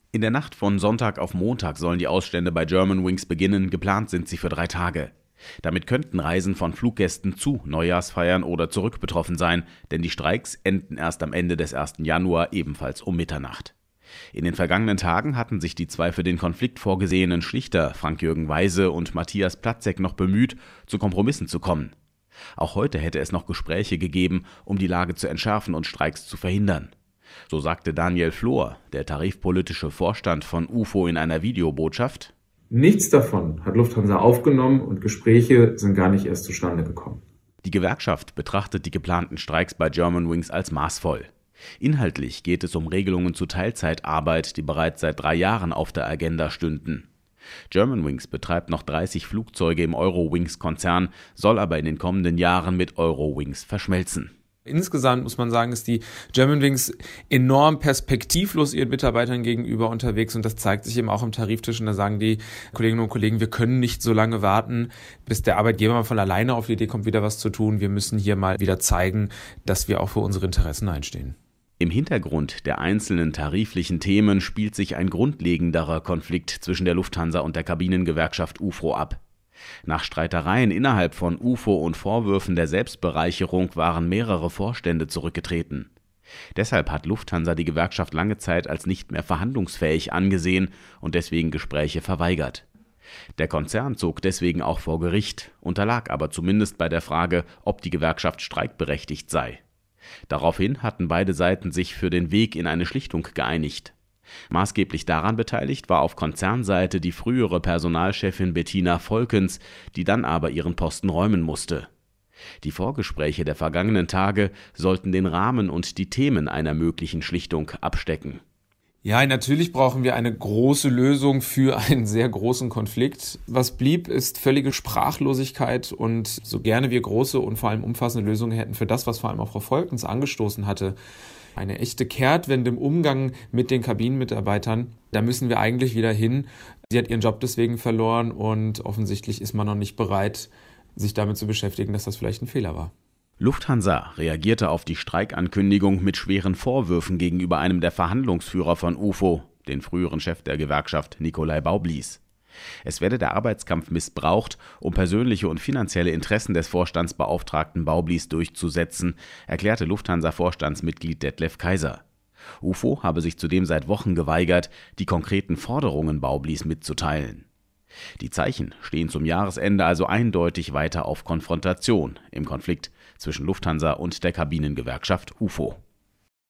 In der Nacht von Sonntag auf Montag sollen die Ausstände bei Germanwings beginnen, geplant sind sie für 3 Tage. Damit könnten Reisen von Fluggästen zu Neujahrsfeiern oder zurück betroffen sein, denn die Streiks enden erst am Ende des 1. Januar ebenfalls um Mitternacht. In den vergangenen Tagen hatten sich die 2 für den Konflikt vorgesehenen Schlichter Frank-Jürgen Weise und Matthias Platzek noch bemüht, zu Kompromissen zu kommen. Auch heute hätte es noch Gespräche gegeben, um die Lage zu entschärfen und Streiks zu verhindern. So sagte Daniel Flohr, der tarifpolitische Vorstand von UFO, in einer Videobotschaft: Nichts davon hat Lufthansa aufgenommen und Gespräche sind gar nicht erst zustande gekommen. Die Gewerkschaft betrachtet die geplanten Streiks bei Germanwings als maßvoll. Inhaltlich geht es um Regelungen zu Teilzeitarbeit, die bereits seit 3 Jahren auf der Agenda stünden. Germanwings betreibt noch 30 Flugzeuge im Eurowings-Konzern, soll aber in den kommenden Jahren mit Eurowings verschmelzen. Insgesamt muss man sagen, ist die Germanwings enorm perspektivlos ihren Mitarbeitern gegenüber unterwegs, und das zeigt sich eben auch im Tariftisch. Und da sagen die Kolleginnen und Kollegen, wir können nicht so lange warten, bis der Arbeitgeber mal von alleine auf die Idee kommt, wieder was zu tun. Wir müssen hier mal wieder zeigen, dass wir auch für unsere Interessen einstehen. Im Hintergrund der einzelnen tariflichen Themen spielt sich ein grundlegenderer Konflikt zwischen der Lufthansa und der Kabinengewerkschaft UFO ab. Nach Streitereien innerhalb von UFO und Vorwürfen der Selbstbereicherung waren mehrere Vorstände zurückgetreten. Deshalb hat Lufthansa die Gewerkschaft lange Zeit als nicht mehr verhandlungsfähig angesehen und deswegen Gespräche verweigert. Der Konzern zog deswegen auch vor Gericht, unterlag aber zumindest bei der Frage, ob die Gewerkschaft streikberechtigt sei. Daraufhin hatten beide Seiten sich für den Weg in eine Schlichtung geeinigt. Maßgeblich daran beteiligt war auf Konzernseite die frühere Personalchefin Bettina Volkens, die dann aber ihren Posten räumen musste. Die Vorgespräche der vergangenen Tage sollten den Rahmen und die Themen einer möglichen Schlichtung abstecken. Ja, natürlich brauchen wir eine große Lösung für einen sehr großen Konflikt. Was blieb, ist völlige Sprachlosigkeit, und so gerne wir große und vor allem umfassende Lösungen hätten für das, was vor allem auch Frau Volkens angestoßen hatte, eine echte Kehrtwende im Umgang mit den Kabinenmitarbeitern, da müssen wir eigentlich wieder hin. Sie hat ihren Job deswegen verloren und offensichtlich ist man noch nicht bereit, sich damit zu beschäftigen, dass das vielleicht ein Fehler war. Lufthansa reagierte auf die Streikankündigung mit schweren Vorwürfen gegenüber einem der Verhandlungsführer von UFO, den früheren Chef der Gewerkschaft Nikolai Baublies. Es werde der Arbeitskampf missbraucht, um persönliche und finanzielle Interessen des Vorstandsbeauftragten Baublies durchzusetzen, erklärte Lufthansa-Vorstandsmitglied Detlef Kaiser. UFO habe sich zudem seit Wochen geweigert, die konkreten Forderungen Baublies mitzuteilen. Die Zeichen stehen zum Jahresende also eindeutig weiter auf Konfrontation im Konflikt zwischen Lufthansa und der Kabinengewerkschaft UFO.